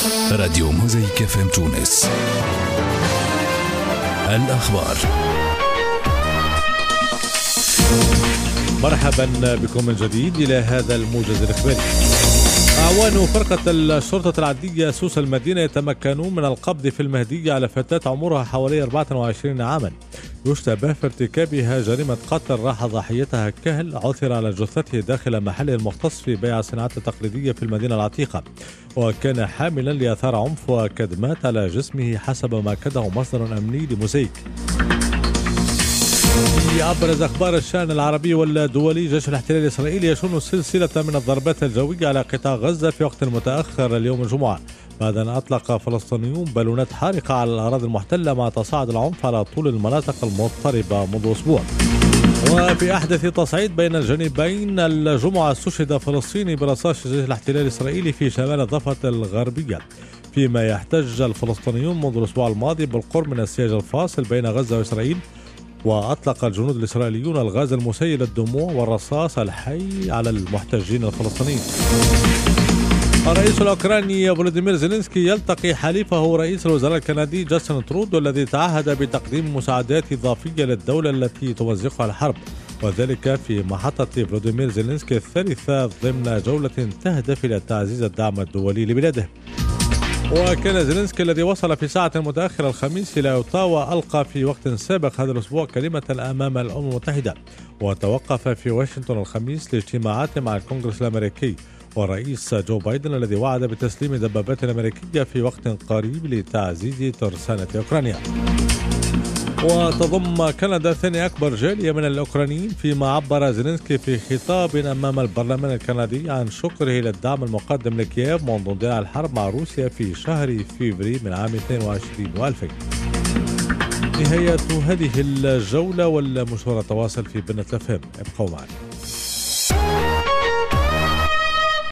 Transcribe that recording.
راديو موزايك FM تونس. الأخبار. مرحبا بكم من جديد إلى هذا الموجز الإخباري. أعوان فرقة الشرطة العدلية سوس المدينة يتمكنون من القبض في المهدية على فتاة عمرها حوالي 24 عاما يشتبه في ارتكابها جريمة قتل راح ضحيتها كهل عثر على جثته داخل محله المختص في بيع الصناعات التقليدية في المدينة العتيقة، وكان حاملا لآثار عنف وكدمات على جسمه حسب ما أكده مصدر أمني لموزايك. في أبرز أخبار الشأن العربي والدولي، جيش الاحتلال الإسرائيلي يشن سلسلة من الضربات الجوية على قطاع غزة في وقت متأخر اليوم الجمعة، بعد أن أطلق فلسطينيون بالونات حارقة على الأراضي المحتلة مع تصاعد العنف على طول المناطق المضطربة منذ أسبوع. وفي أحدث تصعيد بين الجانبين، الجمعة استشهد فلسطيني برصاص جيش الاحتلال الإسرائيلي في شمال الضفة الغربية، فيما يحتج الفلسطينيون منذ الأسبوع الماضي بالقرب من السياج الفاصل بين غزة وإسرائيل. وأطلق الجنود الإسرائيليون الغاز المسيل للدموع والرصاص الحي على المحتجين الفلسطينيين. الرئيس الأوكراني فولوديمير زيلينسكي يلتقي حليفه رئيس الوزراء الكندي جاستن ترودو الذي تعهد بتقديم مساعدات إضافية للدولة التي تمزقها الحرب، وذلك في محطة فولوديمير زيلينسكي الثالثة ضمن جولة تهدف إلى تعزيز الدعم الدولي لبلاده. وكان زيلينسكي الذي وصل في ساعة متأخرة الخميس إلى أوتاوا ألقى في وقت سابق هذا الأسبوع كلمة أمام الأمم المتحدة، وتوقف في واشنطن الخميس لاجتماعات مع الكونغرس الأمريكي والرئيس جو بايدن الذي وعد بتسليم دبابات أمريكية في وقت قريب لتعزيز ترسانة أوكرانيا. وتضم كندا ثاني أكبر جالية من الأوكرانيين، فيما عبر زيلينسكي في خطاب أمام البرلمان الكندي عن شكره للدعم المقدم لكييف منذ اندلاع الحرب مع روسيا في شهر فبراير من عام 22 و2000. نهاية هذه الجولة والمشوار تواصل في بنة الأفهام، ابقوا معنا.